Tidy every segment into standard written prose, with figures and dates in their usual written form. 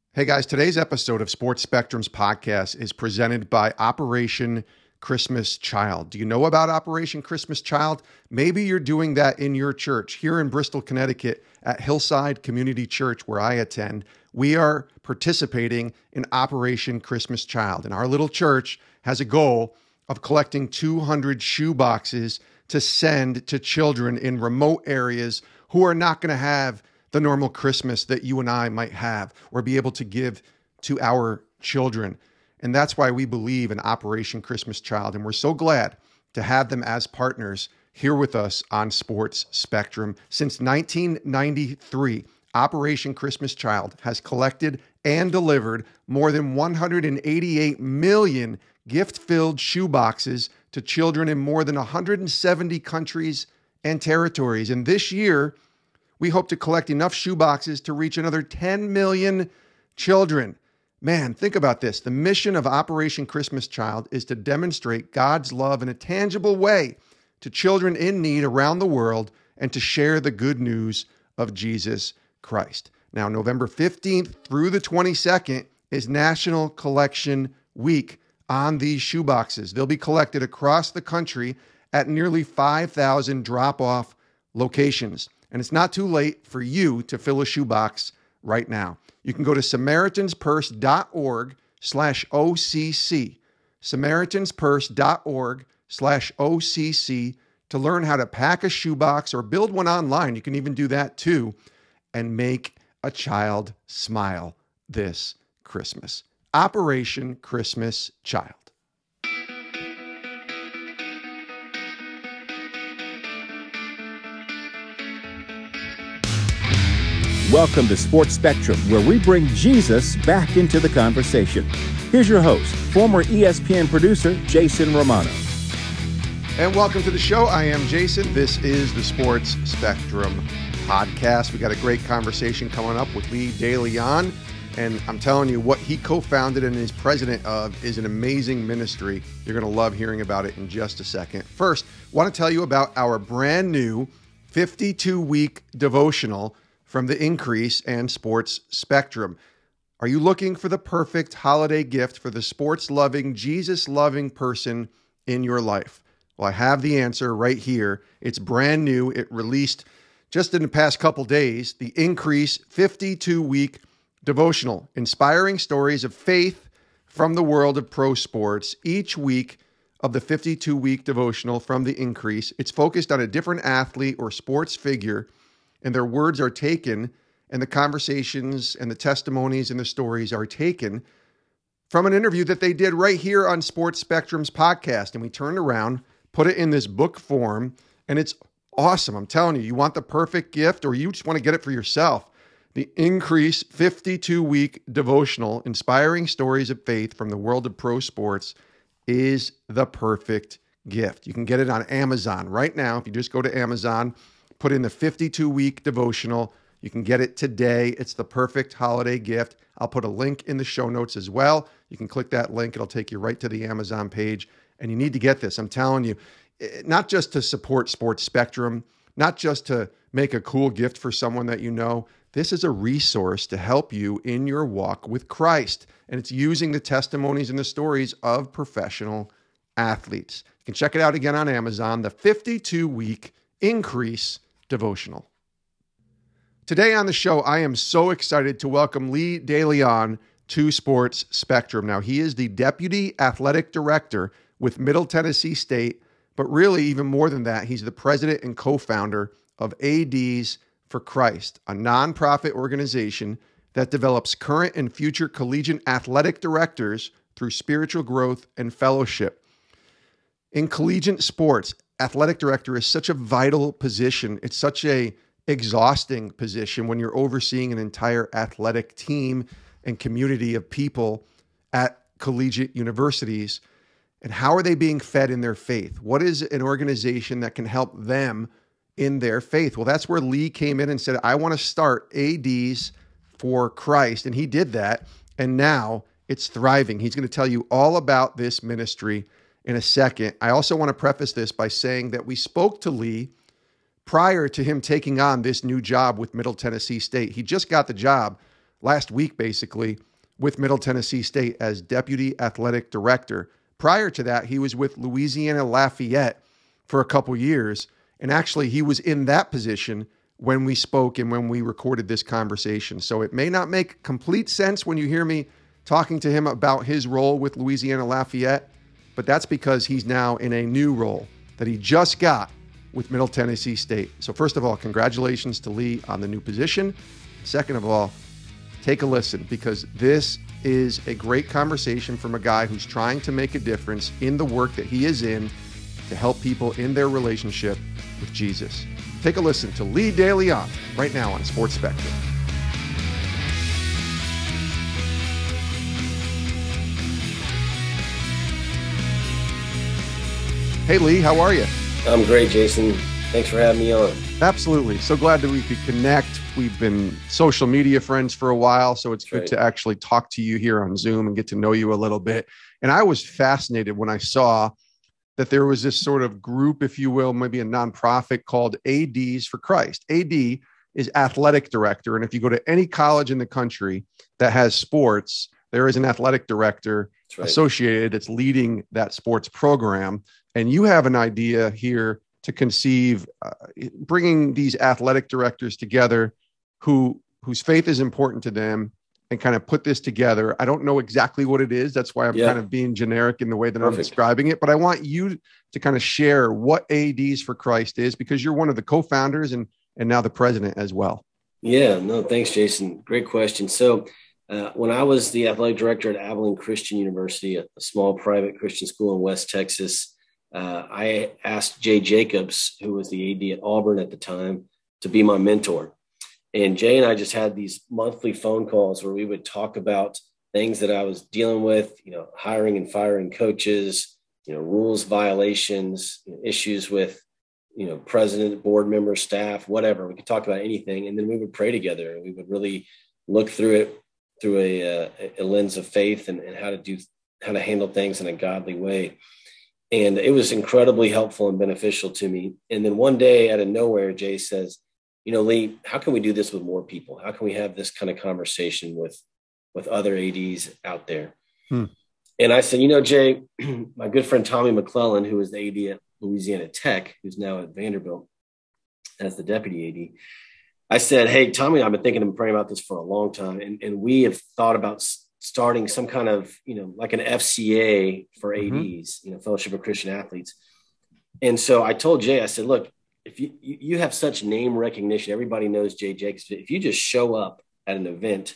Hey guys, today's episode of Sports Spectrum's podcast is presented by Operation Christmas Child. Do you know about Operation Christmas Child? Maybe you're doing that in your church. Here in Bristol, Connecticut, at Hillside Community Church, where I attend, we are participating in Operation Christmas Child. And our little church has a goal of collecting 200 shoe boxes to send to children in remote areas who are not going to have the normal Christmas that you and I might have or be able to give to our children. And that's why we believe in Operation Christmas Child. And we're so glad to have them as partners here with us on Sports Spectrum. Since 1993, Operation Christmas Child has collected and delivered more than 188 million gift-filled shoe boxes to children in more than 170 countries and territories. And this year, we hope to collect enough shoe boxes to reach another 10 million children. Man, think about this. The mission of Operation Christmas Child is to demonstrate God's love in a tangible way to children in need around the world and to share the good news of Jesus Christ. Now, November 15th through the 22nd is National Collection Week on these shoe boxes. They'll be collected across the country at nearly 5,000 drop-off locations. And it's not too late for you to fill a shoebox right now. You can go to SamaritansPurse.org/OCC, SamaritansPurse.org/OCC to learn how to pack a shoebox or build one online. You can even do that too, and make a child smile this Christmas. Operation Christmas Child. Welcome to Sports Spectrum, where we bring Jesus back into the conversation. Here's your host, former ESPN producer, Jason Romano. And welcome to the show. I am Jason. This is the Sports Spectrum podcast. We got a great conversation coming up with Lee DeLeon. And I'm telling you, what he co-founded and is president of is an amazing ministry. You're going to love hearing about it in just a second. First, I want to tell you about our brand new 52-week devotional from The Increase and Sports Spectrum. Are you looking for the perfect holiday gift for the sports-loving, Jesus-loving person in your life? Well, I have the answer right here. It's brand new. It released just in the past couple days. The Increase 52-week devotional, inspiring stories of faith from the world of pro sports. Each week of the 52-week devotional from The Increase, it's focused on a different athlete or sports figure, and their words are taken, and the conversations and the testimonies and the stories are taken from an interview that they did right here on Sports Spectrum's podcast. And we turned around, put it in this book form, and it's awesome. I'm telling you, you want the perfect gift or you just want to get it for yourself. The Increase 52-week devotional, inspiring stories of faith from the world of pro sports, is the perfect gift. You can get it on Amazon right now. If you just go to Amazon, put in the 52-week devotional. You can get it today. It's the perfect holiday gift. I'll put a link in the show notes as well. You can click that link. It'll take you right to the Amazon page. And you need to get this. I'm telling you, not just to support Sports Spectrum, not just to make a cool gift for someone that you know. This is a resource to help you in your walk with Christ. And it's using the testimonies and the stories of professional athletes. You can check it out again on Amazon, the 52-week Increase devotional. Today on the show, I am so excited to welcome Lee DeLeon to Sports Spectrum. Now, he is the Deputy Athletic Director with Middle Tennessee State, but really even more than that, he's the president and co-founder of ADs for Christ, a nonprofit organization that develops current and future collegiate athletic directors through spiritual growth and fellowship. In collegiate sports, athletic director is such a vital position. It's such a exhausting position when you're overseeing an entire athletic team and community of people at collegiate universities. And how are they being fed in their faith? What is an organization that can help them in their faith? Well, that's where Lee came in and said, I want to start ADs for Christ. And he did that. And now it's thriving. He's going to tell you all about this ministry in a second. I also want to preface this by saying that we spoke to Lee prior to him taking on this new job with Middle Tennessee State. He just got the job last week, basically, with Middle Tennessee State as Deputy Athletic Director. Prior to that, he was with Louisiana Lafayette for a couple years. And actually, he was in that position when we spoke and when we recorded this conversation. So it may not make complete sense when you hear me talking to him about his role with Louisiana Lafayette, but that's because he's now in a new role that he just got with Middle Tennessee State. So first of all, congratulations to Lee on the new position. Second of all, take a listen, because this is a great conversation from a guy who's trying to make a difference in the work that he is in to help people in their relationship with Jesus. Take a listen to Lee DeLeon right now on Sports Spectrum. Hey, Lee, how are you? I'm great, Jason. Thanks for having me on. Absolutely. So glad that we could connect. We've been social media friends for a while, so it's good to actually talk to you here on Zoom and get to know you a little bit. And I was fascinated when I saw that there was this sort of group, if you will, maybe a nonprofit called ADs for Christ. AD is athletic director. And if you go to any college in the country that has sports, there is an athletic director associated that's leading that sports program. And you have an idea here to conceive bringing these athletic directors together whose faith is important to them and kind of put this together. I don't know exactly what it is. That's why I'm kind of being generic in the way that I'm describing it. But I want you to kind of share what ADs for Christ is, because you're one of the co-founders and now the president as well. Yeah, no, thanks, Jason. Great question. So when I was the athletic director at Abilene Christian University, a small private Christian school in West Texas, I asked Jay Jacobs, who was the AD at Auburn at the time, to be my mentor. And Jay and I just had these monthly phone calls where we would talk about things that I was dealing with, hiring and firing coaches, rules violations, issues with, president, board members, staff, whatever. We could talk about anything. And then we would pray together, and we would really look through it through a lens of faith and how to handle things in a godly way. And it was incredibly helpful and beneficial to me. And then one day out of nowhere, Jay says, Lee, how can we do this with more people? How can we have this kind of conversation with other ADs out there? And I said, Jay, my good friend Tommy McClellan, who was the AD at Louisiana Tech, who's now at Vanderbilt as the deputy AD, I said, hey, Tommy, I've been thinking and praying about this for a long time. And we have thought about starting some kind of, like an FCA for ADs, Fellowship of Christian Athletes. And so I told Jay, I said, look, if you have such name recognition, everybody knows Jay Jacobs. If you just show up at an event,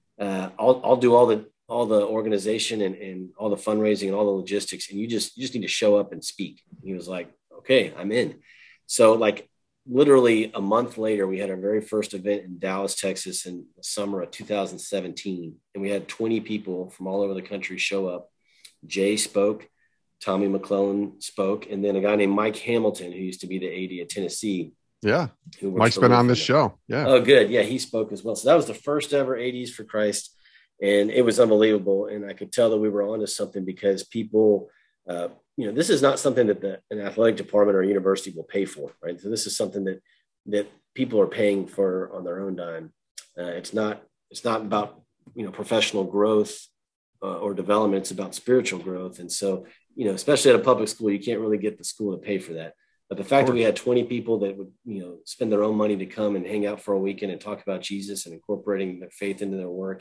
I'll do all the organization and all the fundraising and all the logistics, and you just need to show up and speak. And he was like, okay, I'm in. So like literally a month later, we had our very first event in Dallas, Texas in the summer of 2017. And we had 20 people from all over the country show up. Jay spoke, Tommy McClellan spoke, and then a guy named Mike Hamilton, who used to be the AD at Tennessee. Yeah. Mike's been on this show. Yeah. Oh, good. Yeah. He spoke as well. So that was the first ever ADs for Christ. And it was unbelievable. And I could tell that we were onto something, because people, this is not something that an athletic department or university will pay for, right? So this is something that people are paying for on their own dime. It's not about, professional growth or development. It's about spiritual growth. And so, especially at a public school, you can't really get the school to pay for that. But the fact that we had 20 people that would, spend their own money to come and hang out for a weekend and talk about Jesus and incorporating their faith into their work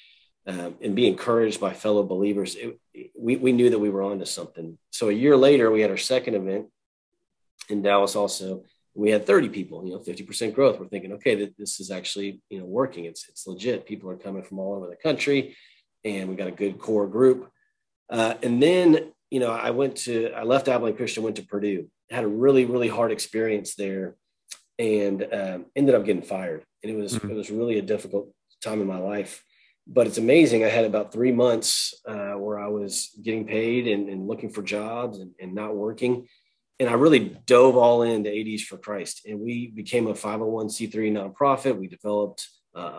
and be encouraged by fellow believers, we knew that we were onto something. So a year later, we had our second event in Dallas also. We had 30 people, 50% growth. We're thinking, okay, this is actually, working. It's legit. People are coming from all over the country, and we got a good core group. And then, I left Abilene Christian, went to Purdue, had a really, really hard experience there, and ended up getting fired. And it was really a difficult time in my life. But it's amazing. I had about 3 months where I was getting paid and looking for jobs and not working. And I really dove all into ADs for Christ. And we became a 501c3 nonprofit. We developed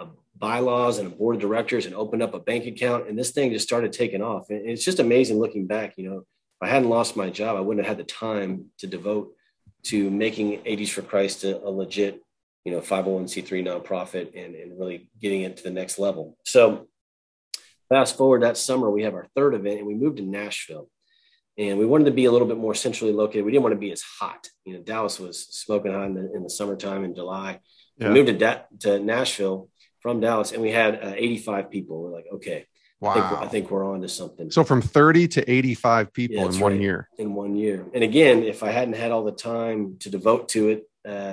bylaws and a board of directors and opened up a bank account. And this thing just started taking off. And it's just amazing looking back. If I hadn't lost my job, I wouldn't have had the time to devote to making ADs for Christ a legit, 501c3 nonprofit and really getting it to the next level. So fast forward that summer, we have our third event and we moved to Nashville. And we wanted to be a little bit more centrally located. We didn't want to be as hot. Dallas was smoking hot in the summertime in July. Yeah. We moved to Nashville from Dallas, and we had 85 people. We're like, okay, wow. I think we're on to something. So from 30 to 85 people in 1 year. In 1 year. And again, if I hadn't had all the time to devote to it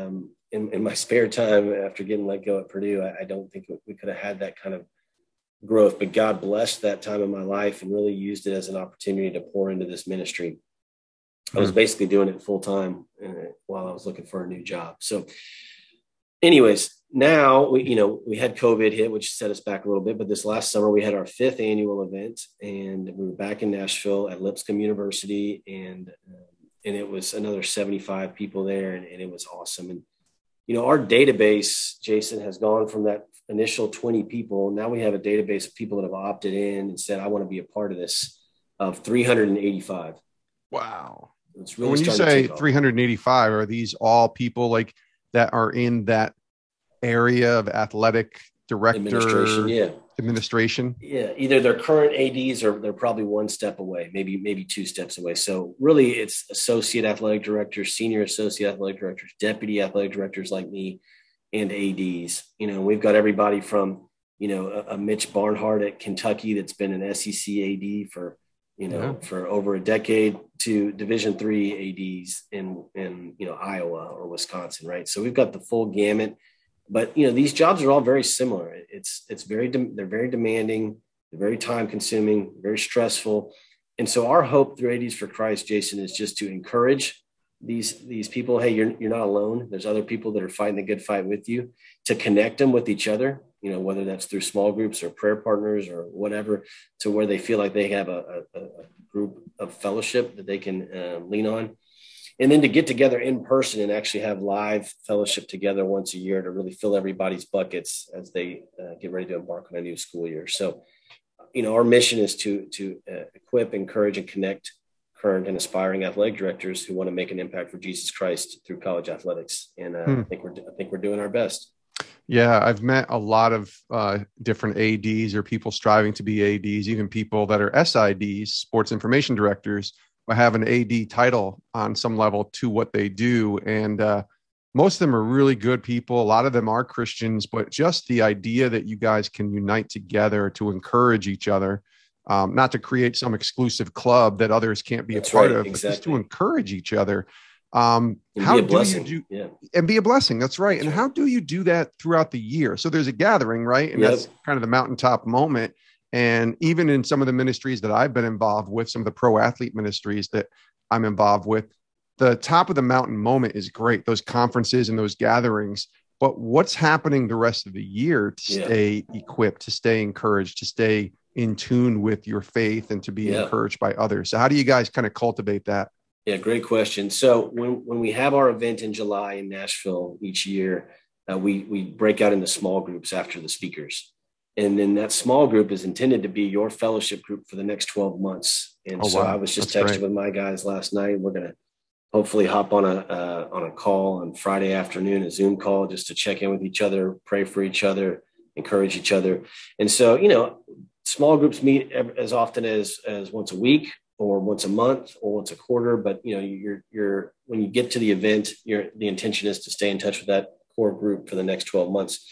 in my spare time after getting let go at Purdue, I don't think we could have had that kind of growth, but God blessed that time in my life and really used it as an opportunity to pour into this ministry. I was basically doing it full time while I was looking for a new job. So anyways, now we had COVID hit, which set us back a little bit, but this last summer we had our 5th annual event and we were back in Nashville at Lipscomb University and it was another 75 people there and it was awesome. And, our database, Jason, has gone from that initial 20 people. Now we have a database of people that have opted in and said, I want to be a part of this, of 385. Wow. It's really when you say 385, are these all people like that are in that area of athletic director administration? Yeah. Either they're current ADs or they're probably one step away, maybe 2 steps away. So really it's associate athletic directors, senior associate athletic directors, deputy athletic directors like me, and ADs. We've got everybody from, a Mitch Barnhart at Kentucky that's been an SEC AD for over a decade to Division III ADs in Iowa or Wisconsin, right? So we've got the full gamut. But these jobs are all very similar. They're very demanding, they're very time consuming, very stressful. And so our hope through ADs for Christ, Jason, is just to encourage these people. Hey, you're not alone. There's other people that are fighting the good fight with you, to connect them with each other, whether that's through small groups or prayer partners or whatever, to where they feel like they have a group of fellowship that they can lean on. And then to get together in person and actually have live fellowship together once a year to really fill everybody's buckets as they get ready to embark on a new school year. So, our mission is to equip, encourage, and connect current and aspiring athletic directors who want to make an impact for Jesus Christ through college athletics. And I think we're doing our best. Yeah, I've met a lot of different ADs or people striving to be ADs, even people that are SIDs, sports information directors, but have an AD title on some level to what they do. And most of them are really good people. A lot of them are Christians, but just the idea that you guys can unite together to encourage each other, not to create some exclusive club that others can't be a part of, but just to encourage each other. How do you do and be a blessing? That's right. And how do you do that throughout the year? So there's a gathering, right? And that's kind of the mountaintop moment. And even in some of the ministries that I've been involved with, some of the pro athlete ministries that I'm involved with, the top of the mountain moment is great. Those conferences and those gatherings, but what's happening the rest of the year to stay equipped, to stay encouraged, to stay in tune with your faith and to be encouraged by others? So how do you guys kind of cultivate that? Yeah, great question. So when we have our event in July in Nashville each year, we break out into small groups after the speakers. And then that small group is intended to be your fellowship group for the next 12 months. And I was just texting with my guys last night. We're going to hopefully hop on a call on Friday afternoon, a Zoom call, just to check in with each other, pray for each other, encourage each other. And so, small groups meet as often as once a week or once a month or once a quarter. But, you're when you get to the event, the intention is to stay in touch with that core group for the next 12 months.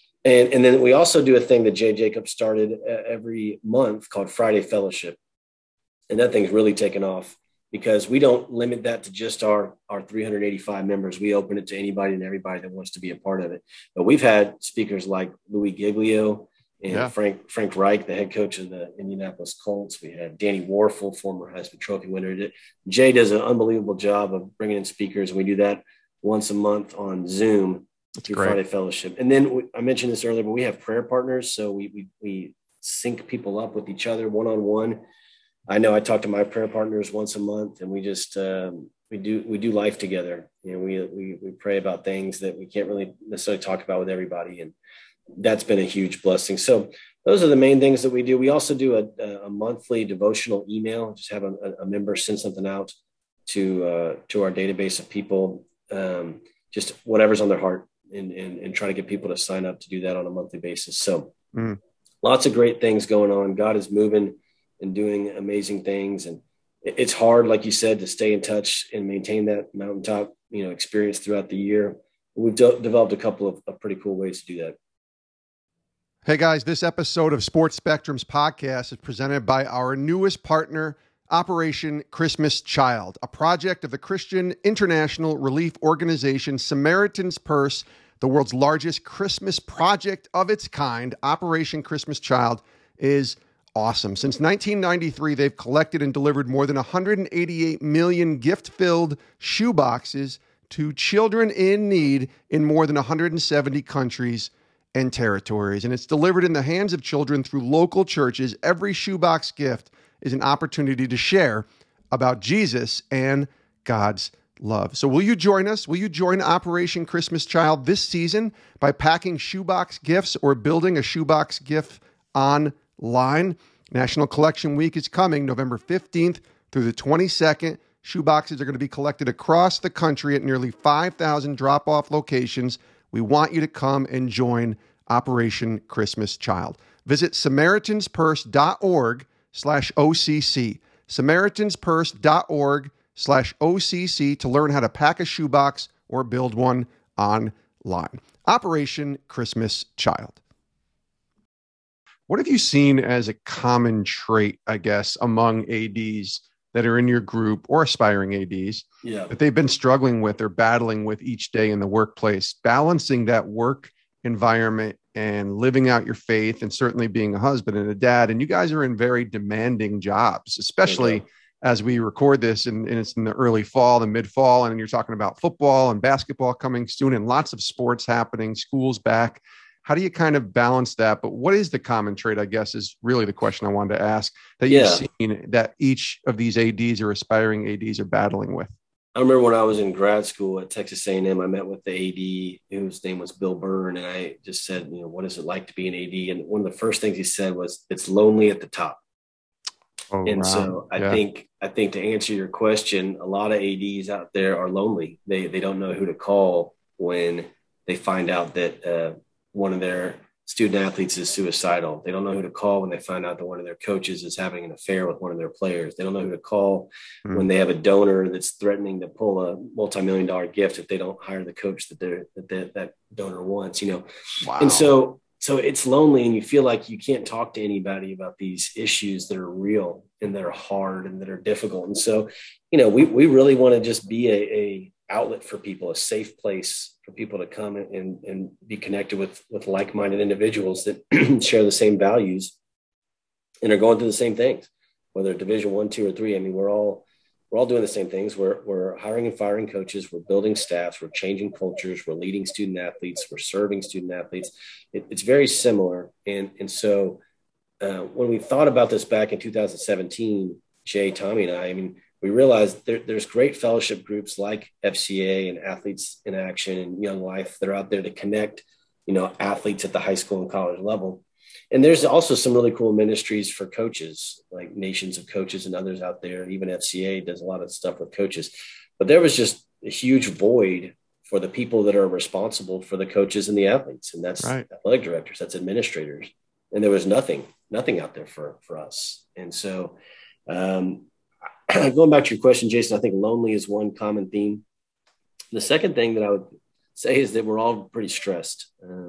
And then we also do a thing that Jay Jacobs started every month called Friday Fellowship. And that thing's really taken off because we don't limit that to just our 385 members. We open it to anybody and everybody that wants to be a part of it. But we've had speakers like Louis Giglio and Frank Reich, the head coach of the Indianapolis Colts. We had Danny Warfel, former Heisman Trophy winner. Jay does an unbelievable job of bringing in speakers. And we do that once a month on Zoom. Through Friday Fellowship. And then I mentioned this earlier, but we have prayer partners. So we sync people up with each other one-on-one. I know I talk to my prayer partners once a month and we just, we do life together. We pray about things that we can't really necessarily talk about with everybody. And that's been a huge blessing. So those are the main things that we do. We also do a monthly devotional email, just have a member send something out to our database of people, just whatever's on their heart. and try to get people to sign up to do that on a monthly basis. So lots of great things going on. God is moving and doing amazing things. And it's hard, like you said, to stay in touch and maintain that mountaintop, experience throughout the year. We've developed a couple of pretty cool ways to do that. Hey guys, this episode of Sports Spectrum's podcast is presented by our newest partner, Operation Christmas Child, a project of the Christian International Relief Organization Samaritan's Purse, the world's largest Christmas project of its kind. Operation Christmas Child is awesome. Since 1993, they've collected and delivered more than 188 million gift-filled shoeboxes to children in need in more than 170 countries and territories. And it's delivered in the hands of children through local churches. Every shoebox gift is an opportunity to share about Jesus and God's love. So will you join us? Will you join Operation Christmas Child this season by packing shoebox gifts or building a shoebox gift online? National Collection Week is coming November 15th through the 22nd. Shoeboxes are going to be collected across the country at nearly 5,000 drop-off locations. We want you to come and join Operation Christmas Child. Visit SamaritansPurse.org/OCC. SamaritansPurse.org/OCC to learn how to pack a shoebox or build one online. Operation Christmas Child. What have you seen as a common trait, I guess, among ADs that are in your group or aspiring ADs that they've been struggling with or battling with each day in the workplace, balancing that work environment and living out your faith and certainly being a husband and a dad? And you guys are in very demanding jobs, especially as we record this and it's in the early fall, the mid fall, and you're talking about football and basketball coming soon and lots of sports happening, schools back. How do you kind of balance that? But what is the common trait, I guess, is really the question I wanted to ask that you've seen that each of these ADs or aspiring ADs are battling with? I remember when I was in grad school at Texas A&M, I met with the AD whose name was Bill Byrne. And I just said, what is it like to be an AD? And one of the first things he said was, it's lonely at the top. So I think to answer your question, a lot of ADs out there are lonely. They don't know who to call when they find out that one of their student athletes is suicidal. They don't know who to call when they find out that one of their coaches is having an affair with one of their players. They don't know who to call when they have a donor that's threatening to pull a multi-million-dollar gift if they don't hire the coach that donor wants, Wow. And so it's lonely, and you feel like you can't talk to anybody about these issues that are real and that are hard and that are difficult. And so, we really want to just be a outlet for people, a safe place for people to come and be connected with like-minded individuals that share the same values and are going through the same things, whether Division I, II, or III. I mean, we're all doing the same things. We're hiring and firing coaches. We're building staffs. We're changing cultures. We're leading student athletes. We're serving student athletes. It's very similar. And so when we thought about this back in 2017, Jay, Tommy, and I mean, we realized there's great fellowship groups like FCA and Athletes in Action and Young Life that are out there to connect, athletes at the high school and college level. And there's also some really cool ministries for coaches, like Nations of Coaches and others out there. And even FCA does a lot of stuff with coaches. But there was just a huge void for the people that are responsible for the coaches and the athletes. And that's athletic directors, that's administrators. And there was nothing out there for us. And so, going back to your question, Jason, I think lonely is one common theme. The second thing that I would say is that we're all pretty stressed.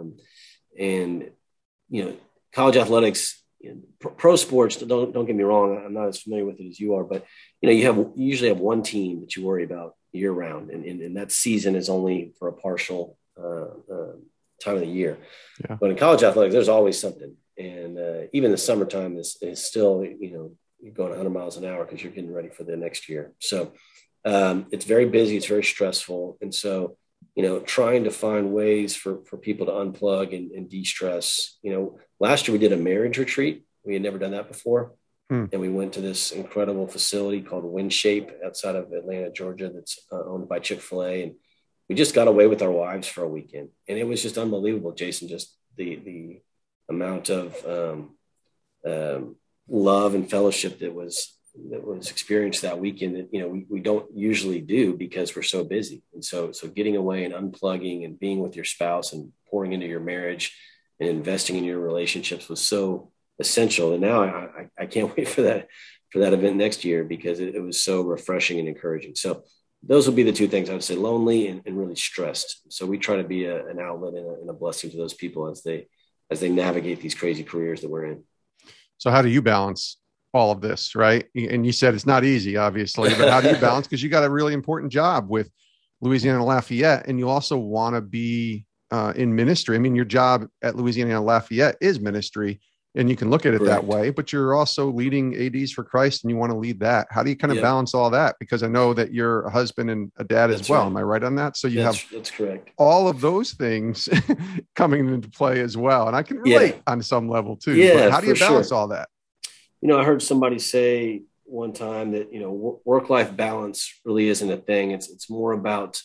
College athletics, pro sports, don't get me wrong, I'm not as familiar with it as you are, but, you usually have one team that you worry about year round. And that season is only for a partial time of the year. Yeah. But in college athletics, there's always something. And even the summertime is still, you're going 100 miles an hour because you're getting ready for the next year. So it's very busy. It's very stressful. And so, trying to find ways for people to unplug and de-stress. Last year we did a marriage retreat. We had never done that before. And we went to this incredible facility called WindShape outside of Atlanta, Georgia, that's owned by Chick-fil-A. And we just got away with our wives for a weekend. And it was just unbelievable, Jason, just the amount of love and fellowship that was was experienced that weekend that, we don't usually do because we're so busy. And so getting away and unplugging and being with your spouse and pouring into your marriage and investing in your relationships was so essential. And now I can't wait for that event next year because it was so refreshing and encouraging. So those would be the two things I would say: lonely and really stressed. So we try to be an outlet and a blessing to those people as they navigate these crazy careers that we're in. So how do you balance all of this, right? And you said it's not easy, obviously, but how do you balance? Because you got a really important job with Louisiana Lafayette, and you also want to be in ministry. I mean, your job at Louisiana Lafayette is ministry, and you can look at it that way, but you're also leading ADs for Christ and you want to lead that. How do you kind of balance all that? Because I know that you're a husband and a dad as well. Right. Am I right on that? So that's correct. All of those things coming into play as well. And I can relate on some level too. Yeah, but how do you balance all that? I heard somebody say one time that, work-life balance really isn't a thing. It's more about,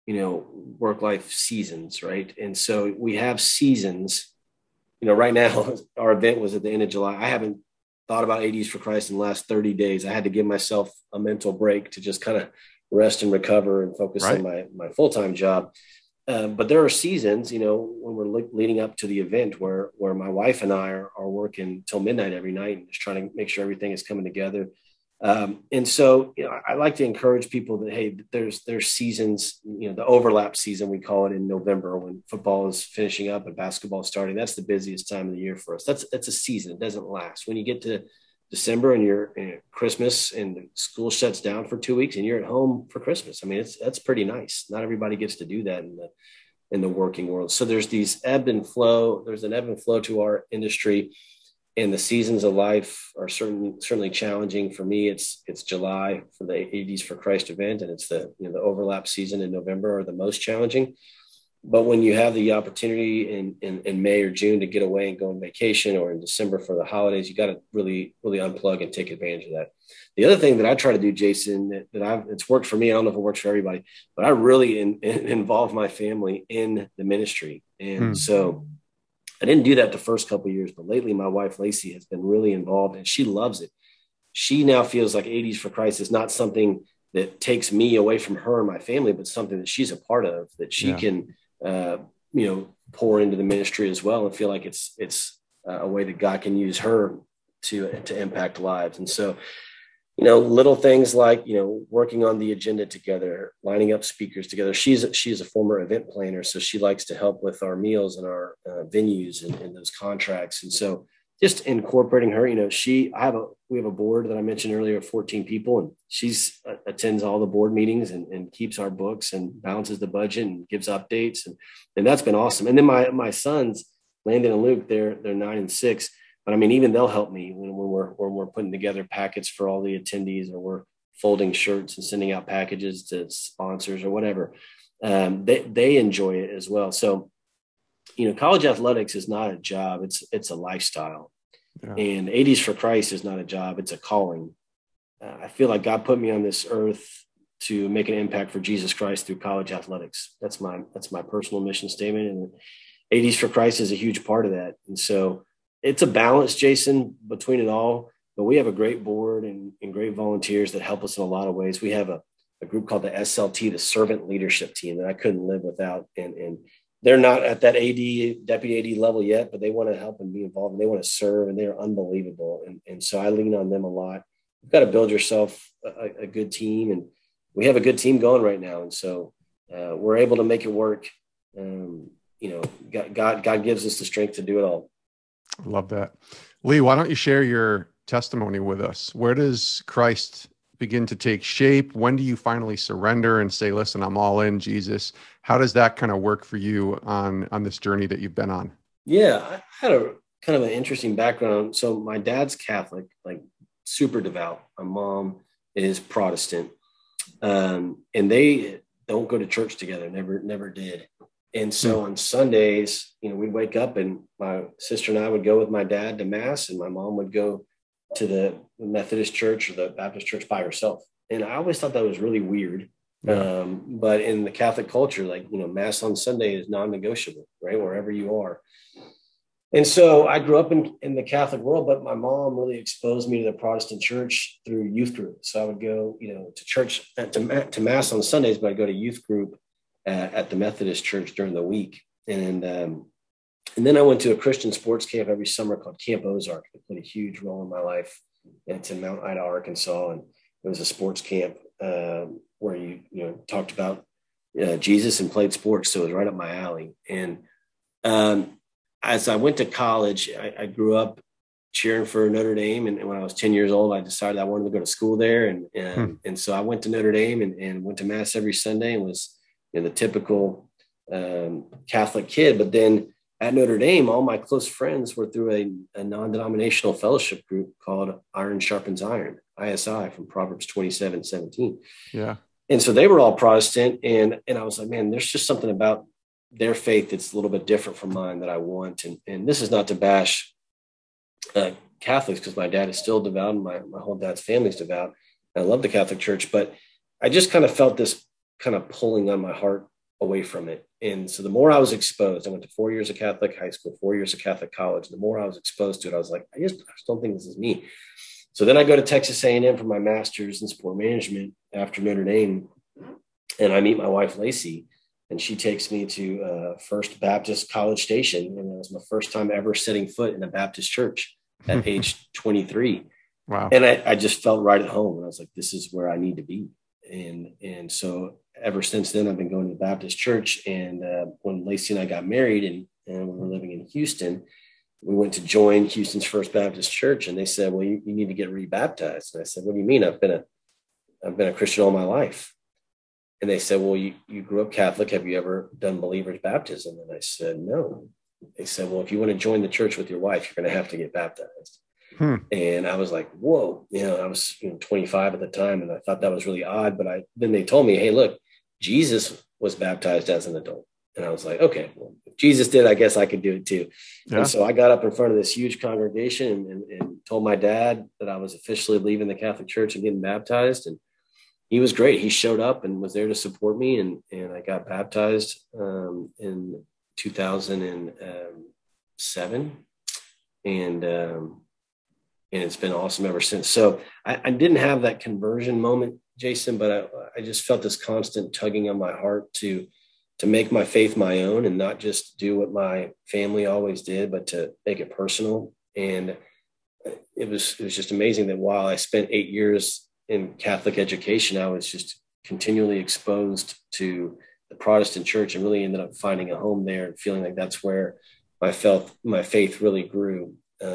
work-life seasons. Right. And so we have seasons. Right now, our event was at the end of July. I haven't thought about ADs for Christ in the last 30 days. I had to give myself a mental break to just kind of rest and recover and focus on my full-time job. But there are seasons, when we're leading up to the event where my wife and I are working till midnight every night and just trying to make sure everything is coming together. And so, I like to encourage people that, hey, there's seasons, the overlap season, we call it, in November when football is finishing up and basketball is starting. That's the busiest time of the year for us. That's a season. It doesn't last. When you get to December and you're Christmas and the school shuts down for 2 weeks and you're at home for Christmas. I mean, that's pretty nice. Not everybody gets to do that in the working world. So there's these ebb and flow. There's an ebb and flow to our industry. And the seasons of life are certainly challenging. For me, it's July for the ADs for Christ event, and it's the overlap season in November are the most challenging. But when you have the opportunity in May or June to get away and go on vacation, or in December for the holidays, you got to really, really unplug and take advantage of that. The other thing that I try to do, Jason, it's worked for me. I don't know if it works for everybody, but I really involve my family in the ministry. And so I didn't do that the first couple of years, but lately my wife, Lacey, has been really involved and she loves it. She now feels like ADs for Christ is not something that takes me away from her and my family, but something that she's a part of, that she can, pour into the ministry as well and feel like it's a way that God can use her to impact lives. And so, little things like, working on the agenda together, lining up speakers together. She's a former event planner, so she likes to help with our meals and our venues and those contracts. And so just incorporating her, we have a board that I mentioned earlier of 14 people, and she's attends all the board meetings and keeps our books and balances the budget and gives updates. And that's been awesome. And then my sons, Landon and Luke, they're 9 and 6. But I mean, even they'll help me when we're putting together packets for all the attendees, or we're folding shirts and sending out packages to sponsors or whatever. They enjoy it as well. So, college athletics is not a job; it's a lifestyle. Yeah. And ADs for Christ is not a job; it's a calling. I feel like God put me on this earth to make an impact for Jesus Christ through college athletics. That's my personal mission statement, and ADs for Christ is a huge part of that. And so it's a balance, Jason, between it all, but we have a great board and great volunteers that help us in a lot of ways. We have a group called the SLT, the Servant Leadership Team, that I couldn't live without. And they're not at that deputy AD level yet, but they want to help and be involved, and they want to serve, and they're unbelievable. And so I lean on them a lot. You've got to build yourself a good team, and we have a good team going right now. And so we're able to make it work. God gives us the strength to do it all. I love that. Lee, why don't you share your testimony with us? Where does Christ begin to take shape? When do you finally surrender and say, listen, I'm all in, Jesus? How does that kind of work for you on this journey that you've been on? Yeah, I had a kind of an interesting background. So my dad's Catholic, like super devout. My mom is Protestant. And they don't go to church together, never did. And so on Sundays, we'd wake up and my sister and I would go with my dad to mass, and my mom would go to the Methodist church or the Baptist church by herself. And I always thought that was really weird. Yeah. But in the Catholic culture, mass on Sunday is non-negotiable, right? Wherever you are. And so I grew up in the Catholic world, but my mom really exposed me to the Protestant church through youth group. So I would go, to church, to mass on Sundays, but I'd go to youth group at the Methodist church during the week. And then I went to a Christian sports camp every summer called Camp Ozark. It played a huge role in my life. And it's in Mount Ida, Arkansas. And it was a sports camp where you talked about Jesus and played sports. So it was right up my alley. And as I went to college, I grew up cheering for Notre Dame. And when I was 10 years old, I decided I wanted to go to school there. And so I went to Notre Dame and went to mass every Sunday and was the typical Catholic kid. But then at Notre Dame, all my close friends were through a non-denominational fellowship group called Iron Sharpens Iron, ISI, from Proverbs 27:17. Yeah. And so they were all Protestant. And I was like, man, there's just something about their faith that's a little bit different from mine that I want. And this is not to bash Catholics, because my dad is still devout and my whole dad's family is devout. I love the Catholic Church, but I just kind of felt this kind of pulling on my heart away from it. And so the more I was exposed, I went to 4 years of Catholic high school, 4 years of Catholic college. The more I was exposed to it, I was like, I just don't think this is me. So then I go to Texas A&M for my master's in sport management after Notre Dame. And I meet my wife, Lacey, and she takes me to First Baptist College Station. And it was my first time ever setting foot in a Baptist church at age 23. Wow. And I just felt right at home. And I was like, this is where I need to be. And so ever since then, I've been going to the Baptist church. And when Lacey and I got married and we were living in Houston, we went to join Houston's First Baptist Church. And they said, well, you need to get rebaptized. And I said, what do you mean? I've been a Christian all my life. And they said, well, you grew up Catholic. Have you ever done believer's baptism? And I said, no. They said, well, if you want to join the church with your wife, you're going to have to get baptized. And I was like, whoa, I was 25 at the time. And I thought that was really odd. But then they told me, hey, look, Jesus was baptized as an adult. And I was like, okay, well, if Jesus did, I guess I could do it too. Yeah. And so I got up in front of this huge congregation and told my dad that I was officially leaving the Catholic Church and getting baptized. And he was great. He showed up and was there to support me. And I got baptized in 2007. And it's been awesome ever since. So I didn't have that conversion moment, Jason, but I just felt this constant tugging on my heart to make my faith my own and not just do what my family always did, but to make it personal. And it was just amazing that while I spent 8 years in Catholic education, I was just continually exposed to the Protestant church and really ended up finding a home there and feeling like that's where my faith really grew.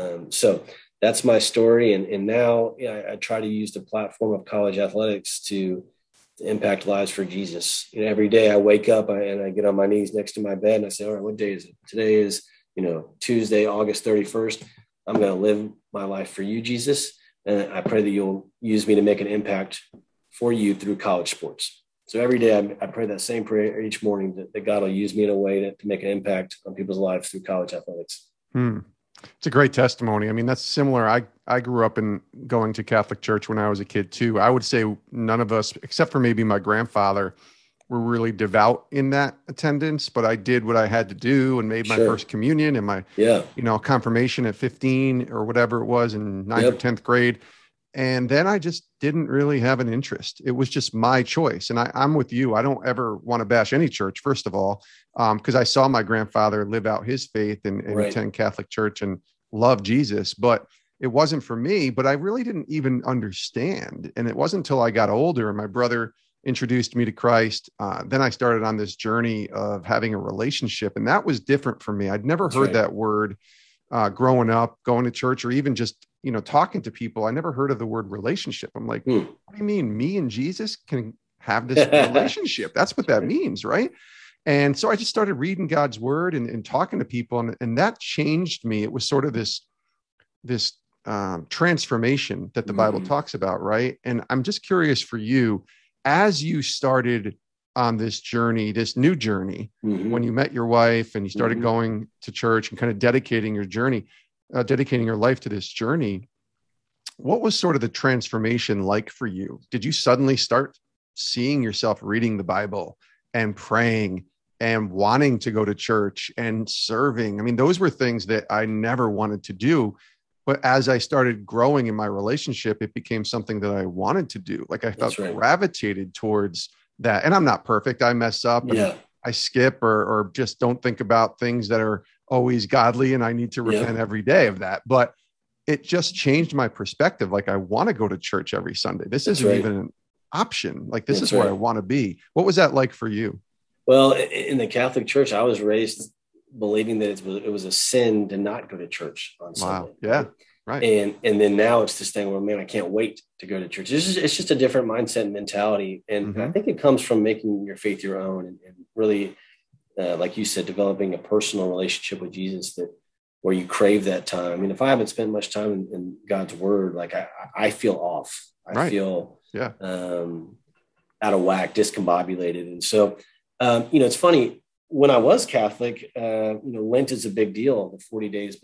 So that's my story. And now I try to use the platform of college athletics to impact lives for Jesus. Every day I wake up and I get on my knees next to my bed and I say, all right, what day is it? Today is, Tuesday, August 31st. I'm going to live my life for you, Jesus. And I pray that you'll use me to make an impact for you through college sports. So every day I pray that same prayer each morning that God will use me in a way to make an impact on people's lives through college athletics. It's a great testimony. I mean, that's similar. I grew up in going to Catholic church when I was a kid too. I would say none of us, except for maybe my grandfather, were really devout in that attendance, but I did what I had to do and made my first communion and my, confirmation at 15 or whatever it was in 9th or 10th grade. And then I just didn't really have an interest. It was just my choice. And I'm with you. I don't ever want to bash any church, first of all, because I saw my grandfather live out his faith and attend Catholic church and love Jesus. But it wasn't for me, but I really didn't even understand. And it wasn't until I got older and my brother introduced me to Christ. Then I started on this journey of having a relationship. And that was different for me. I'd never heard that word growing up, going to church, or even just, talking to people. I never heard of the word relationship. I'm like, what do you mean? Me and Jesus can have this relationship? That's what that means. Right. And so I just started reading God's word and talking to people. And that changed me. It was sort of this transformation that the Bible talks about. Right. And I'm just curious for you, as you started on this journey, this new journey, when you met your wife and you started going to church and kind of dedicating your life to this journey, what was sort of the transformation like for you? Did you suddenly start seeing yourself reading the Bible and praying and wanting to go to church and serving. I mean, those were things that I never wanted to do. But as I started growing in my relationship, it became something that I wanted to do. Like I felt gravitated towards that. And I'm not perfect. I mess up and I skip or just don't think about things that are always godly. And I need to repent every day of that. But it just changed my perspective. Like I want to go to church every Sunday. This isn't even an option. Like this is where I want to be. What was that like for you? Well, in the Catholic Church, I was raised believing that it was a sin to not go to church on Sunday. Wow. Yeah. Right. And then now it's this thing where, man, I can't wait to go to church. It's just a different mindset and mentality. And I think it comes from making your faith your own and really, like you said, developing a personal relationship with Jesus where you crave that time. I mean, if I haven't spent much time in God's word, like I feel off. I feel out of whack, discombobulated. And so, it's funny. When I was Catholic, Lent is a big deal. The 40 days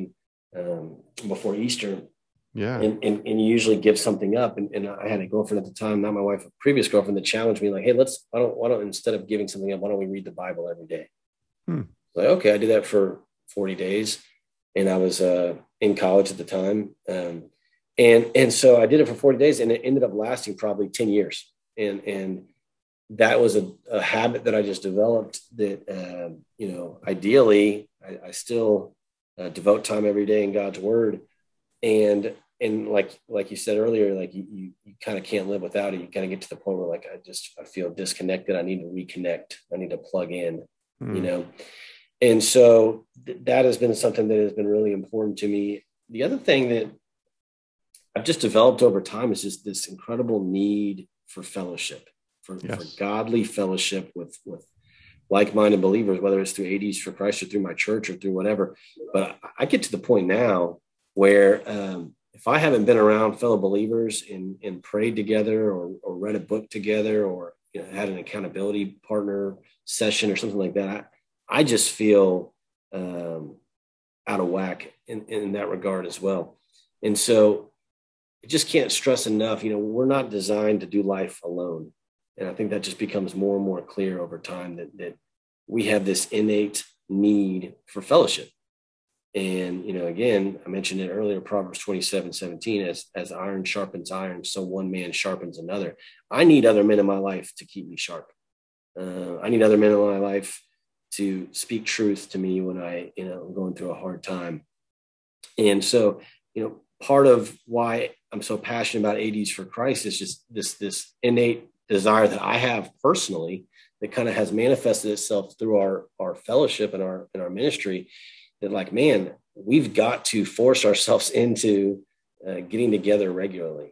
before Easter. Yeah. And you usually give something up. And I had a girlfriend at the time, not my wife, a previous girlfriend, that challenged me like, hey, why don't instead of giving something up, why don't we read the Bible every day? Like, okay, I did that for 40 days. And I was in college at the time. And so I did it for 40 days and it ended up lasting probably 10 years. And that was a habit that I just developed that, ideally I still devote time every day in God's word. And like you said earlier, like you kind of can't live without it. You kind of get to the point where like, I feel disconnected. I need to reconnect. I need to plug in, And so that has been something that has been really important to me. The other thing that I've just developed over time is just this incredible need for fellowship. For godly fellowship with like-minded believers, whether it's through ADs for Christ or through my church or through whatever. But I get to the point now where if I haven't been around fellow believers and prayed together or read a book together or had an accountability partner session or something like that, I just feel out of whack in that regard as well. And so I just can't stress enough, we're not designed to do life alone. And I think that just becomes more and more clear over time that we have this innate need for fellowship. And, again, I mentioned it earlier, Proverbs 27:17, as iron sharpens iron, so one man sharpens another. I need other men in my life to keep me sharp. I need other men in my life to speak truth to me when I'm going through a hard time. And so, part of why I'm so passionate about ADs for Christ is just this innate desire that I have personally that kind of has manifested itself through our fellowship and our ministry, that like, man, we've got to force ourselves into getting together regularly,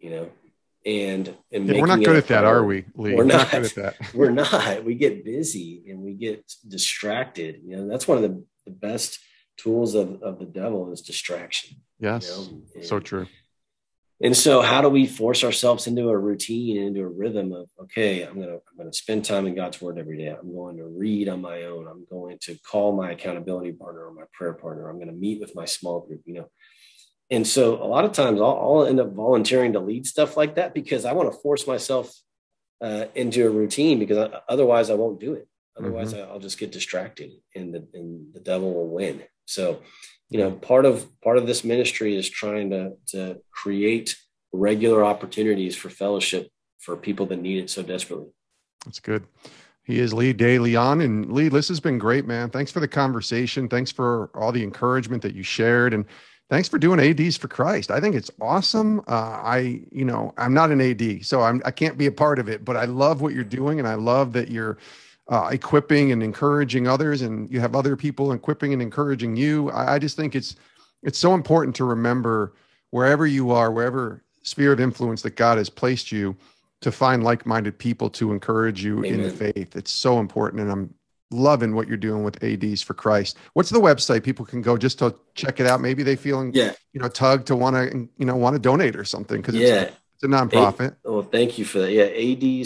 and we're not good at that, are we, Lee? We're not good at that. We're not. We get busy and we get distracted. That's one of the best tools of the devil is distraction. Yes. So true. And so how do we force ourselves into a routine and into a rhythm of, okay, I'm going to spend time in God's word every day. I'm going to read on my own. I'm going to call my accountability partner or my prayer partner. I'm going to meet with my small group, And so a lot of times I'll end up volunteering to lead stuff like that because I want to force myself into a routine because otherwise I won't do it. Otherwise I'll just get distracted and the devil will win. So, part of this ministry is trying to create regular opportunities for fellowship for people that need it so desperately. That's good. He is Lee DeLeon. And Lee, this has been great, man. Thanks for the conversation. Thanks for all the encouragement that you shared. And thanks for doing ADs for Christ. I think it's awesome. I'm not an AD, so I can't be a part of it, but I love what you're doing. And I love that you're equipping and encouraging others, and you have other people equipping and encouraging you. I just think it's so important to remember wherever you are, wherever sphere of influence that God has placed you, to find like-minded people to encourage you in the faith. It's so important. And I'm loving what you're doing with ADs for Christ. What's the website people can go just to check it out? Maybe they feeling, tugged to want to donate or something. Cause it's a nonprofit. Thank you for that. Yeah.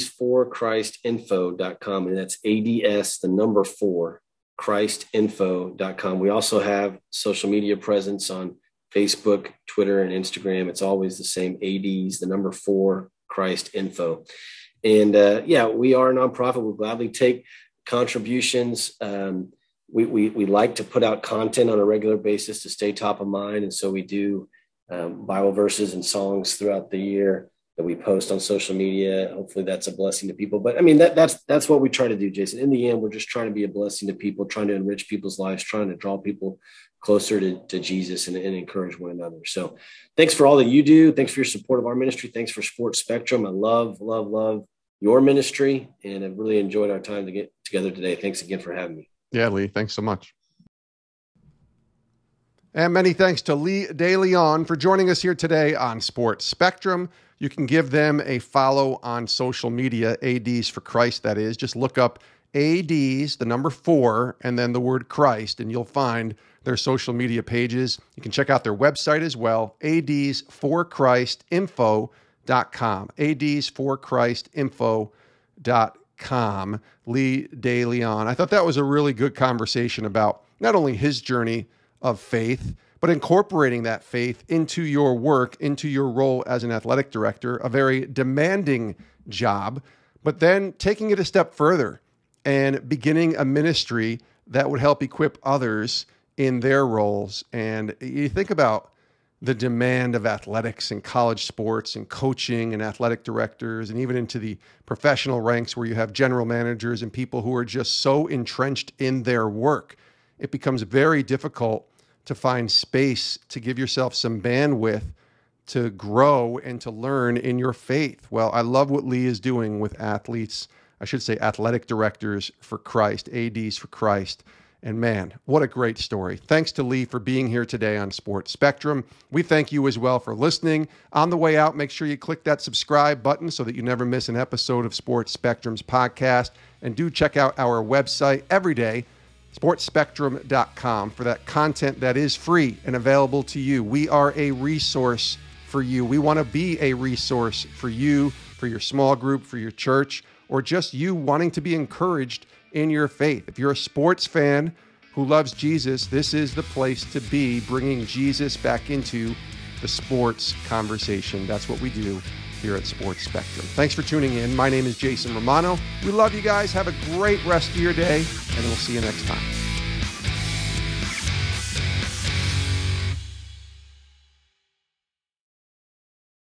adsforchristinfo.com. And that's ADS, the number 4, Christinfo.com. We also have social media presence on Facebook, Twitter, and Instagram. It's always the same, ADs, the number 4, Christ Info. And we are a nonprofit. We'll gladly take contributions. We like to put out content on a regular basis to stay top of mind. And so we do Bible verses and songs throughout the year that we post on social media. Hopefully that's a blessing to people. But I mean, that's what we try to do, Jason. In the end, we're just trying to be a blessing to people, trying to enrich people's lives, trying to draw people closer to Jesus and encourage one another. So thanks for all that you do. Thanks for your support of our ministry. Thanks for Sports Spectrum. I love your ministry, and I've really enjoyed our time to get together today. Thanks again for having me. Yeah, Lee, thanks so much. And many thanks to Lee DeLeon for joining us here today on Sports Spectrum. You can give them a follow on social media, ADs for Christ, that is. Just look up ADs, the number 4, and then the word Christ, and you'll find their social media pages. You can check out their website as well, adsforchristinfo.com, adsforchristinfo.com. Lee DeLeon. I thought that was a really good conversation about not only his journey of faith, but incorporating that faith into your work, into your role as an athletic director, a very demanding job, but then taking it a step further and beginning a ministry that would help equip others in their roles. And you think about the demand of athletics and college sports and coaching and athletic directors, and even into the professional ranks where you have general managers and people who are just so entrenched in their work. It becomes very difficult to find space to give yourself some bandwidth to grow and to learn in your faith. Well, I love what Lee is doing with athletes. I should say athletic directors for Christ, ADs for Christ. And man, what a great story. Thanks to Lee for being here today on Sports Spectrum. We thank you as well for listening. On the way out, make sure you click that subscribe button so that you never miss an episode of Sports Spectrum's podcast. And do check out our website every day, sportspectrum.com, for that content that is free and available to you. We are a resource for you. We want to be a resource for you, for your small group, for your church, or just you wanting to be encouraged in your faith. If you're a sports fan who loves Jesus, this is the place to be, bringing Jesus back into the sports conversation. That's what we do here at Sports Spectrum. Thanks for tuning in. My name is Jason Romano. We love you guys. Have a great rest of your day, and we'll see you next time.